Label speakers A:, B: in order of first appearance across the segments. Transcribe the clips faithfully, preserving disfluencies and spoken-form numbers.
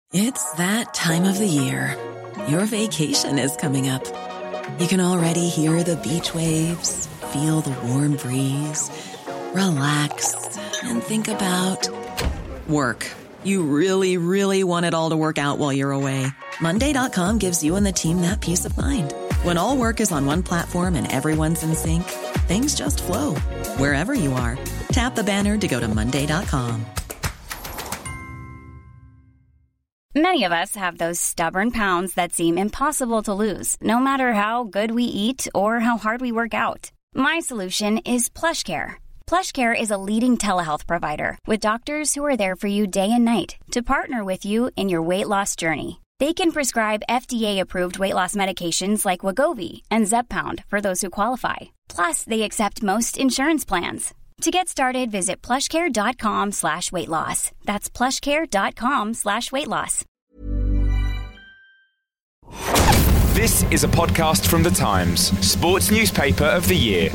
A: It's that time of the year. Your vacation is coming up. You can already hear the beach waves, feel the warm breeze, relax, and think about work. You really, really want it all to work out while you're away. Monday dot com gives you and the team that peace of mind. When all work is on one platform and everyone's in sync, things just flow. Wherever you are, tap the banner to go to Monday dot com.
B: Many of us have those stubborn pounds that seem impossible to lose, no matter how good we eat or how hard we work out. My solution is PlushCare. PlushCare is a leading telehealth provider with doctors who are there for you day and night to partner with you in your weight loss journey. They can prescribe F D A-approved weight loss medications like Wegovy and Zepbound for those who qualify. Plus, they accept most insurance plans. To get started, visit plushcare.com slash weight loss. That's plushcare.com slash weight loss.
C: This is a podcast from The Times, sports newspaper of the year.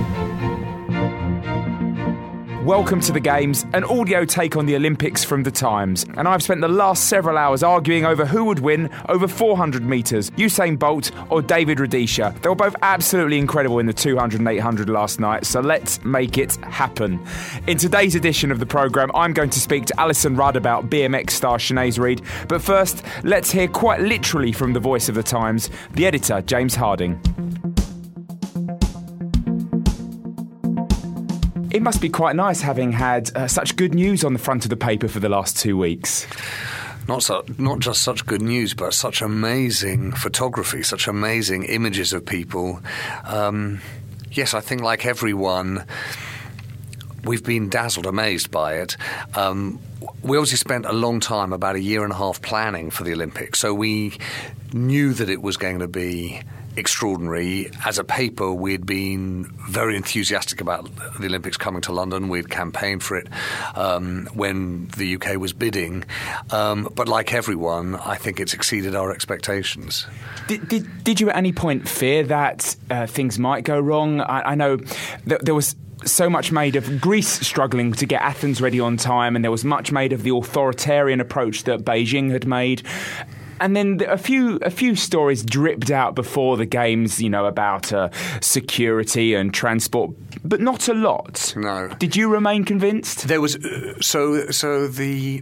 C: Welcome to The Games, an audio take on the Olympics from The Times. And I've spent the last several hours arguing over who would win over four hundred metres, Usain Bolt or David Rudisha. They were both absolutely incredible in the two hundred and eight hundred last night, so let's make it happen. In today's edition of the programme, I'm going to speak to Alison Rudd about B M X star Sinead Reid. But first, let's hear quite literally from the voice of The Times, the editor, James Harding. It must be quite nice having had uh, such good news on the front of the paper for the last two weeks.
D: Not so, not just such good news, but such amazing photography, such amazing images of people. Um, yes, I think like everyone, we've been dazzled, amazed by it. Um, we obviously spent a long time, about a year and a half, planning for the Olympics, so we knew that it was going to be extraordinary. As a paper, we'd been very enthusiastic about the Olympics coming to London. We'd campaigned for it um, when the U K was bidding. Um, but like everyone, I think it's exceeded our expectations.
C: Did, did, did you at any point fear that uh, things might go wrong? I, I know th- there was so much made of Greece struggling to get Athens ready on time, and there was much made of the authoritarian approach that Beijing had made. And then a few a few stories dripped out before the Games, you know, about uh, security and transport, but not a lot.
D: No.
C: Did you remain convinced?
D: There was uh, so so the.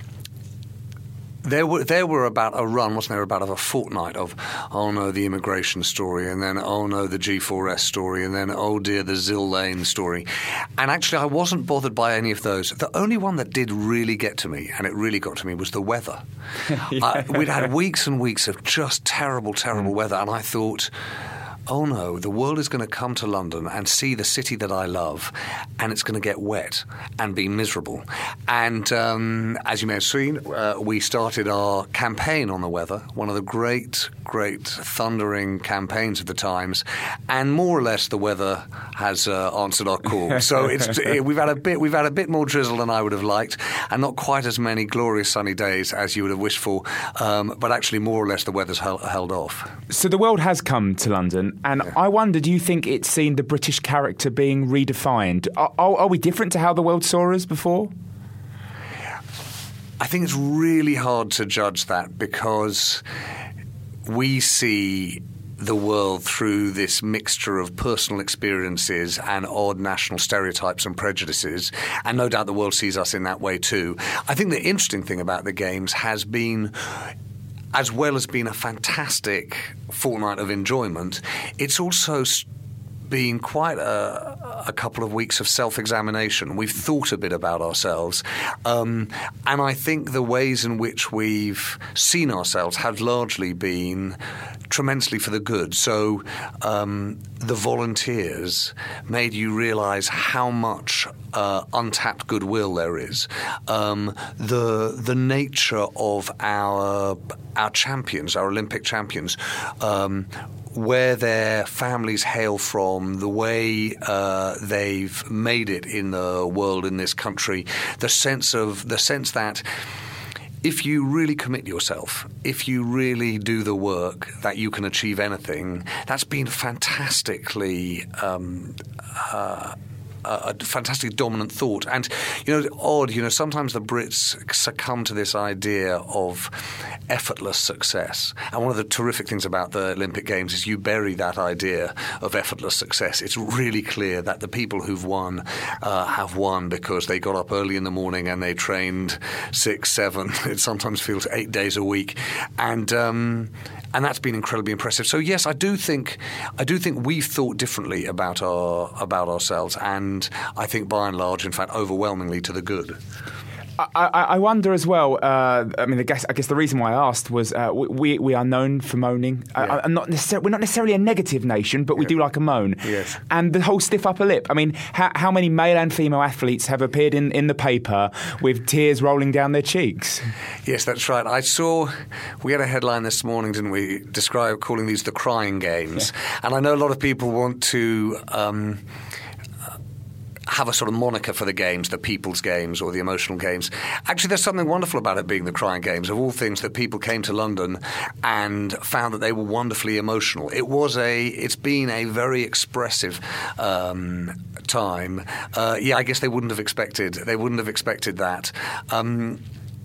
D: There were there were about a run, wasn't there, about of a fortnight of, oh no, the immigration story, and then, oh no, the G four S story, and then, oh dear, the Zill Lane story. And actually, I wasn't bothered by any of those. The only one that did really get to me, and it really got to me, was the weather. yeah. uh, we'd had weeks and weeks of just terrible, terrible mm. weather, and I thought, oh no, the world is going to come to London and see the city that I love, and it's going to get wet and be miserable. And um, as you may have seen, uh, we started our campaign on the weather, one of the great, great thundering campaigns of the Times, and more or less the weather has uh, answered our call. So it's it, we've had a bit we've had a bit more drizzle than I would have liked, and not quite as many glorious sunny days as you would have wished for, um, but actually more or less the weather's held, held off.
C: So the world has come to London. And yeah. I wonder, do you think it's seen the British character being redefined? Are, are, are we different to how the world saw us before?
D: I think it's really hard to judge that, because we see the world through this mixture of personal experiences and odd national stereotypes and prejudices, and no doubt the world sees us in that way too. I think the interesting thing about the Games has been, as well as being a fantastic fortnight of enjoyment, it's also been quite a, a couple of weeks of self-examination. We've thought a bit about ourselves, um, and I think the ways in which we've seen ourselves have largely been tremendously for the good. So um, the volunteers made you realise how much uh, untapped goodwill there is. Um, the the nature of our our champions, our Olympic champions, um, where their families hail from, the way uh, they've made it in the world, in this country, the sense of the sense that if you really commit yourself, if you really do the work, that you can achieve anything. That's been fantastically um, uh, a fantastic dominant thought. And, you know, odd, you know, sometimes the Brits succumb to this idea of effortless success. And one of the terrific things about the Olympic Games is you bury that idea of effortless success. It's really clear that the people who've won uh, have won because they got up early in the morning and they trained six, seven, it sometimes feels eight days a week. And um, and that's been incredibly impressive. So yes, I do think I do think we've thought differently about our about ourselves, and I think by and large, in fact, overwhelmingly to the good.
C: I, I wonder as well. Uh, I mean, I guess, I guess the reason why I asked was uh, we we are known for moaning. Yeah. Uh, I'm not necessarily, we're not necessarily a negative nation, but we yeah. do like a moan.
D: Yes.
C: And the whole stiff upper lip. I mean, how, how many male and female athletes have appeared in, in the paper with tears rolling down their cheeks?
D: Yes, that's right. I saw we had a headline this morning, didn't we? Describe calling these the crying games, yeah. and I know a lot of people want to. Um, have a sort of moniker for the games, the people's games or the emotional games. Actually, there's something wonderful about it being the crying games. Of all things, that people came to London and found that they were wonderfully emotional. It was a, it's been a very expressive um, time. Uh, yeah, I guess they wouldn't have expected, they wouldn't have expected that. Um,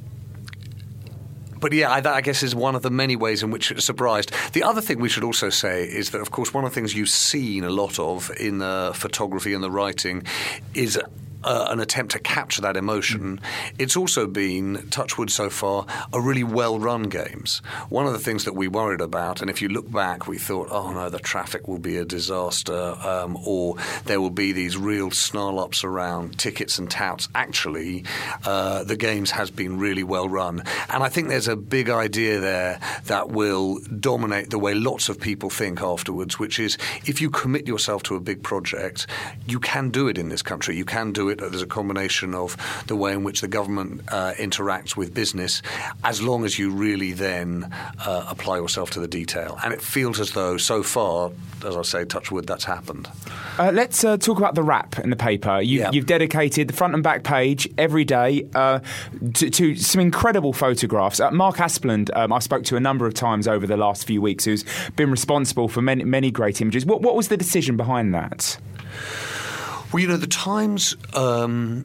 D: But yeah, I, that I guess is one of the many ways in which it surprised. The other thing we should also say is that, of course, one of the things you've seen a lot of in the photography and the writing is Uh, an attempt to capture that emotion. Mm. It's also been, touch wood so far, a really well-run games. One of the things that we worried about, and if you look back, we thought, oh no, the traffic will be a disaster, um, or there will be these real snarl-ups around tickets and touts. Actually, uh, the games has been really well-run. And I think there's a big idea there that will dominate the way lots of people think afterwards, which is if you commit yourself to a big project, you can do it in this country. You can do it. There's a combination of the way in which the government uh, interacts with business, as long as you really then uh, apply yourself to the detail. And it feels as though, so far, as I say, touch wood, that's happened.
C: Uh, let's uh, talk about the wrap in the paper. You, yeah. You've dedicated the front and back page every day uh, to, to some incredible photographs. Uh, Mark Aspland, um, I spoke to a number of times over the last few weeks, who's been responsible for many, many great images. What, what was the decision behind that?
D: Well, you know, the Times um,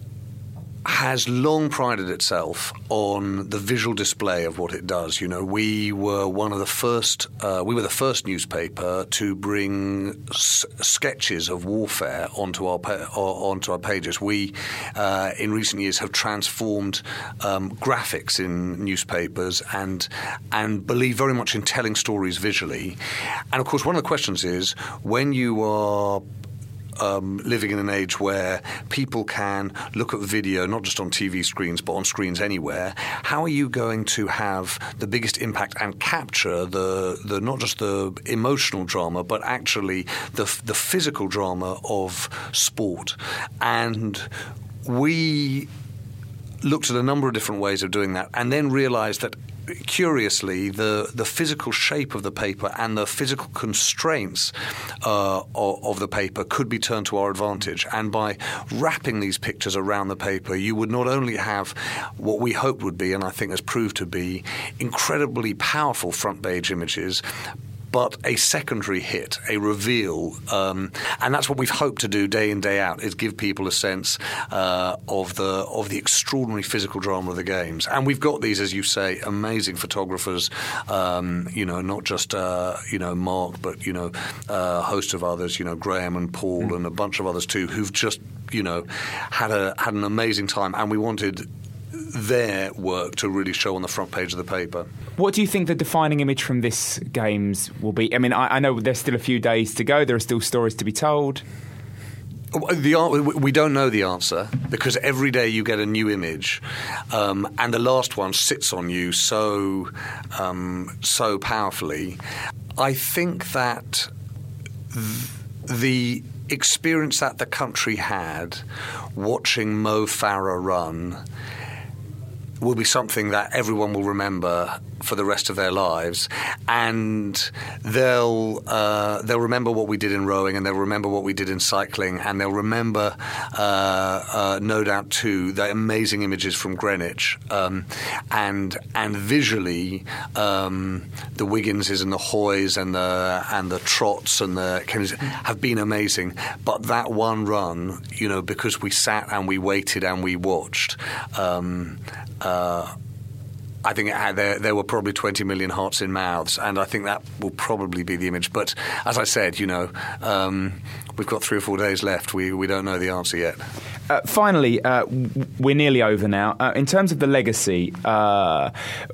D: has long prided itself on the visual display of what it does. You know, we were one of the first. Uh, we were the first newspaper to bring s- sketches of warfare onto our pa- onto our pages. We, uh, in recent years, have transformed um, graphics in newspapers and and believe very much in telling stories visually. And of course, one of the questions is when you are Um, living in an age where people can look at video not just on T V screens but on screens anywhere, how are you going to have the biggest impact and capture the, the not just the emotional drama but actually the, the physical drama of sport? And we looked at a number of different ways of doing that and then realised that curiously, the, the physical shape of the paper and the physical constraints uh, of, of the paper could be turned to our advantage. And by wrapping these pictures around the paper, you would not only have what we hoped would be, and I think has proved to be, incredibly powerful front page images, but a secondary hit, a reveal. Um, and that's what we've hoped to do day in, day out, is give people a sense uh, of the of the extraordinary physical drama of the games. And we've got these, as you say, amazing photographers, um, you know, not just, uh, you know, Mark, but, you know, uh, a host of others, you know, Graham and Paul mm. and a bunch of others too, who've just, you know, had a had an amazing time. And we wanted their work to really show on the front page of the paper.
C: What do you think the defining image from this Games will be? I mean, I, I know there's still a few days to go. There are still stories to be told.
D: The, we don't know the answer because every day you get a new image, um, and the last one sits on you so um, so powerfully. I think that th- the experience that the country had watching Mo Farah run will be something that everyone will remember for the rest of their lives, and they'll uh, they'll remember what we did in rowing, and they'll remember what we did in cycling, and they'll remember, uh, uh, no doubt too, the amazing images from Greenwich, um, and and visually um, the Wigginses and the Hoys and the and the Trots and the have been amazing. But that one run, you know, because we sat and we waited and we watched. Um, uh, I think it had, there, there were probably twenty million hearts in mouths, and I think that will probably be the image. But as I said, you know, um, we've got three or four days left. We we don't know the answer yet.
C: Uh, finally, uh, we're nearly over now. Uh, in terms of the legacy, uh,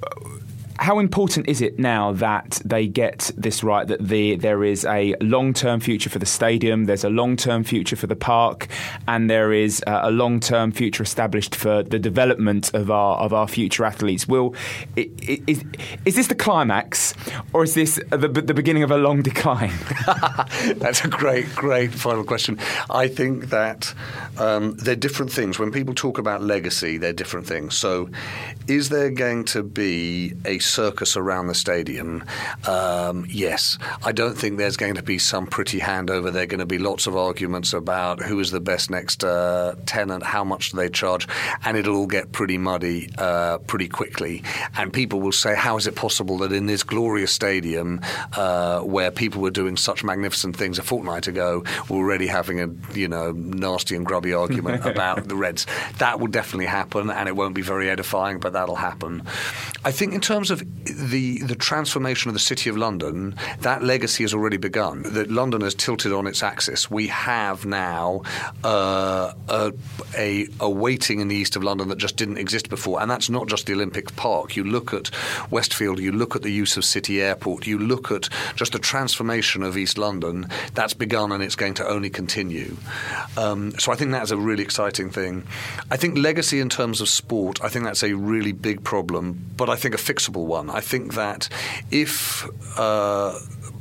C: how important is it now that they get this right, that the, there is a long-term future for the stadium, there's a long-term future for the park, and there is uh, a long-term future established for the development of our of our future athletes? Will is, is this the climax, or is this the, the beginning of a long decline?
D: That's a great, great final question. I think that um, they're different things. When people talk about legacy, they're different things. So is there going to be a circus around the stadium? Um, yes. I don't think there's going to be some pretty handover. There are going to be lots of arguments about who is the best next uh, tenant, how much do they charge, and it'll all get pretty muddy uh, pretty quickly. And people will say, how is it possible that in this glorious stadium uh, where people were doing such magnificent things a fortnight ago, we're already having a, you know, nasty and grubby argument about the Reds? That will definitely happen, and it won't be very edifying, but that'll happen. I think in terms of the the transformation of the City of London, that legacy has already begun. That London has tilted on its axis. We have now uh, a, a, a waiting in the east of London that just didn't exist before, and that's not just the Olympic Park. You look at Westfield, you look at the use of City Airport, you look at just the transformation of East London. That's begun, and it's going to only continue. Um, so I think that's a really exciting thing. I think legacy in terms of sport, I think that's a really big problem, but I think a fixable one. I think that if uh,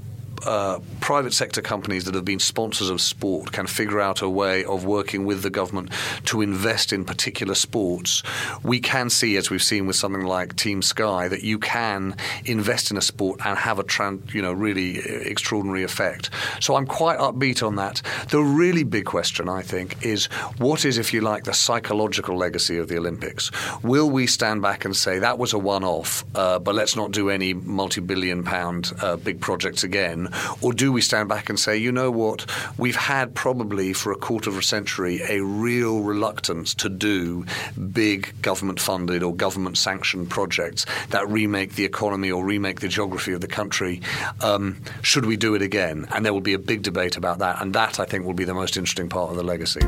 D: uh, private sector companies that have been sponsors of sport can figure out a way of working with the government to invest in particular sports, we can see, as we've seen with something like Team Sky, that you can invest in a sport and have a tran- you know, really extraordinary effect. So I'm quite upbeat on that. The really big question, I think, is what is, if you like, the psychological legacy of the Olympics? Will we stand back and say that was a one-off, uh, but let's not do any multi-billion pound uh, big projects again? Or do we stand back and say, you know what, we've had probably for a quarter of a century a real reluctance to do big government-funded or government-sanctioned projects that remake the economy or remake the geography of the country. Um, should we do it again? And there will be a big debate about that, and that, I think, will be the most interesting part of the legacy.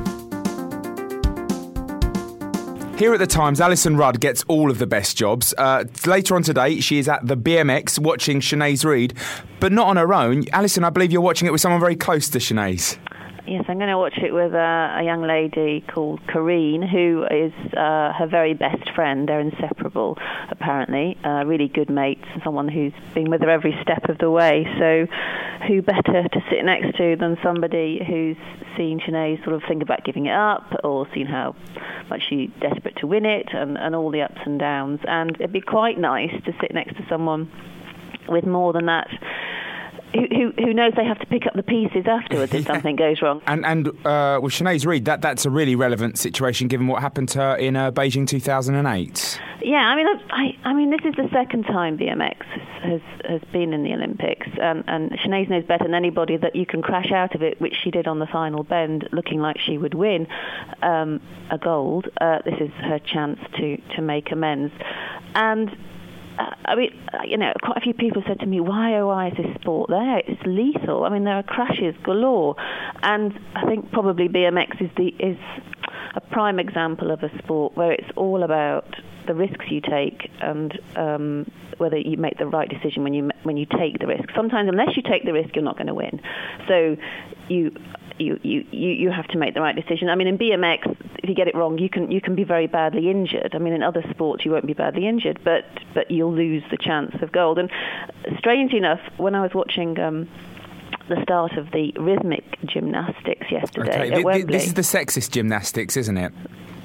C: Here at The Times, Alison Rudd gets all of the best jobs. Uh, later on today, she is at the B M X watching Sinead Reid, but not on her own. Alison, I believe you're watching it with someone very close to Sinead.
E: Yes, I'm going to watch it with a, a young lady called Karine, who is uh, her very best friend. They're inseparable, apparently. Uh, really good mates, someone who's been with her every step of the way. So who better to sit next to than somebody who's seen Sinead sort of think about giving it up, or seen how much she's desperate to win it, and, and all the ups and downs. And it'd be quite nice to sit next to someone with more than that, Who, who, who knows they have to pick up the pieces afterwards if something goes wrong.
C: And and uh, with Sinead Reid, that, that's a really relevant situation given what happened to her in uh, Beijing two thousand eight.
E: Yeah, I mean, I, I mean, this is the second time B M X has has been in the Olympics, um, and Sinead knows better than anybody that you can crash out of it, which she did on the final bend, looking like she would win um, a gold. Uh, this is her chance to, to make amends. And Uh, I mean, you know, quite a few people said to me, why, oh, why is this sport there? It's lethal. I mean, there are crashes galore. And I think probably B M X is the is a prime example of a sport where it's all about the risks you take and um, whether you make the right decision when you when you take the risk. Sometimes, unless you take the risk, you're not going to win. So you... You, you, you have to make the right decision. I mean, in B M X, if you get it wrong, you can you can be very badly injured. I mean, in other sports, you won't be badly injured, but but you'll lose the chance of gold. And strangely enough, when I was watching um, the start of the rhythmic gymnastics yesterday
C: okay.
E: at
C: the,
E: Wembley,
C: this is the sexist gymnastics, isn't it?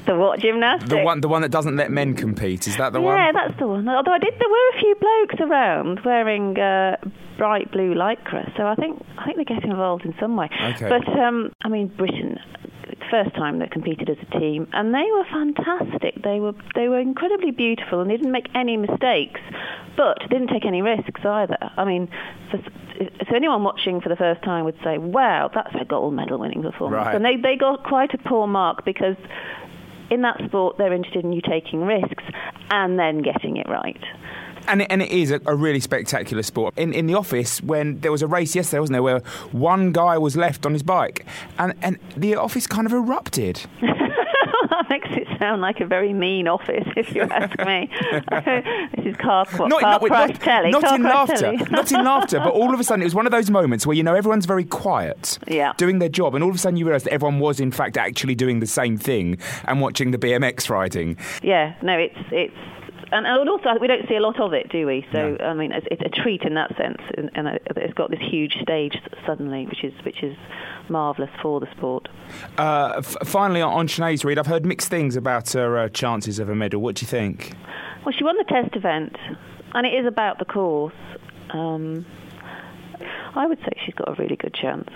E: The what gymnastics?
C: The one, the one that doesn't let men compete. Is that the
E: yeah,
C: one?
E: Yeah, that's the one. Although I did, there were a few blokes around wearing uh, bright blue lycra, so I think I think they're getting involved in some way.
C: Okay.
E: But um, I mean, Britain, first time they competed as a team, and they were fantastic. They were they were incredibly beautiful, and they didn't make any mistakes, but didn't take any risks either. I mean, so, so anyone watching for the first time would say, "Wow, that's a gold medal winning performance,"
C: Right.
E: and they they got quite a poor mark because in that sport they're interested in you taking risks and then getting it right.
C: And it, and it is a, a really spectacular sport. In in the office, when there was a race yesterday, wasn't there, where one guy was left on his bike, and, and the office kind of erupted.
E: That makes it sound like a very mean office, if you ask me. This is car, car
C: Not, not,
E: crash
C: not,
E: telly.
C: not
E: car
C: in
E: crash
C: laughter,
E: telly.
C: not in laughter, but all of a sudden it was one of those moments where, you know, everyone's very quiet,
E: yeah.
C: doing their job, and all of a sudden you realise that everyone was in fact actually doing the same thing and watching the B M X riding.
E: Yeah, no, it's it's. And, and also, we don't see a lot of it, do we? So,
C: No.
E: I mean, it's, it's a treat in that sense, and, and it's got this huge stage suddenly, which is which is marvellous for the sport.
C: Uh, f- finally, on Sinead Reid, I've heard mixed things about her uh, chances of a medal. What do you think?
E: Well, she won the test event, and it is about the course. Um, I would say she's got a really good chance.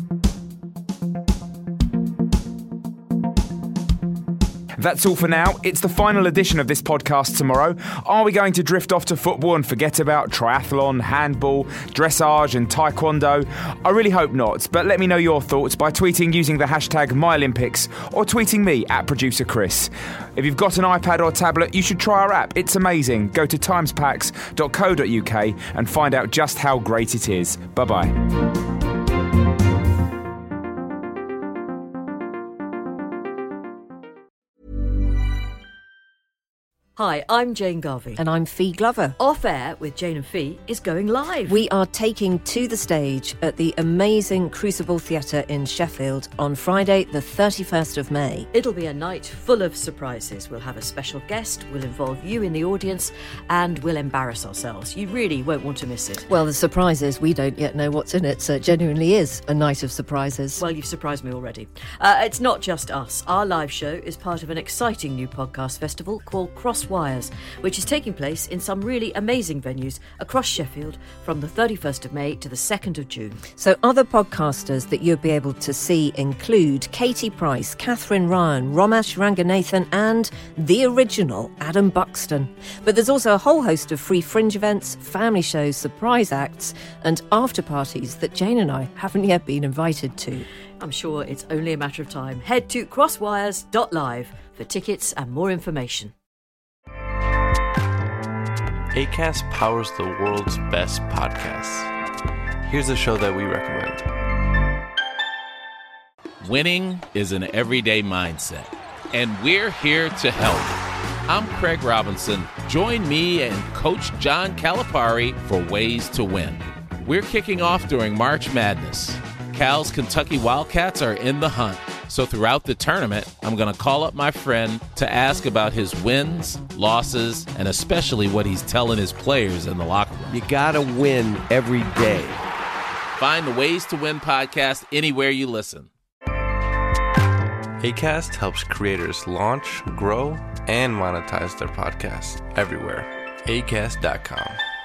C: That's all for now. It's the final edition of this podcast tomorrow. Are we going to drift off to football and forget about triathlon, handball, dressage and taekwondo? I really hope not, but let me know your thoughts by tweeting using the hashtag MyOlympics or tweeting me at Producer Chris. If you've got an iPad or tablet, you should try our app. It's amazing. Go to timespacks dot co dot uk and find out just how great it is. Bye-bye.
F: Hi, I'm Jane Garvey.
G: And I'm Fee Glover.
F: Off Air with Jane and Fee is going live.
G: We are taking to the stage at the amazing Crucible Theatre in Sheffield on Friday, the thirty-first of May.
F: It'll be a night full of surprises. We'll have a special guest, we'll involve you in the audience, and we'll embarrass ourselves. You really won't want to miss it.
G: Well, the surprise is we don't yet know what's in it, so it genuinely is a night of surprises.
F: Well, you've surprised me already. Uh, it's not just us. Our live show is part of an exciting new podcast festival called Cross Wires, which is taking place in some really amazing venues across Sheffield from the thirty-first of May to the second of June.
G: So other podcasters that you'll be able to see include Katie Price, Catherine Ryan, Romesh Ranganathan and the original Adam Buxton. But there's also a whole host of free fringe events, family shows, surprise acts and after parties that Jane and I haven't yet been invited to.
F: I'm sure it's only a matter of time. Head to crosswires dot live for tickets and more information.
H: Acast powers the world's best podcasts. Here's a show that we recommend.
I: Winning is an everyday mindset, and we're here to help. I'm Craig Robinson. Join me and Coach John Calipari for Ways to Win. We're kicking off during March Madness. Cal's Kentucky Wildcats are in the hunt. So throughout the tournament, I'm going to call up my friend to ask about his wins, losses, and especially what he's telling his players in the locker room.
J: You got to win every day.
I: Find the Ways to Win podcast anywhere you listen.
H: Acast helps creators launch, grow, and monetize their podcasts everywhere. acast dot com.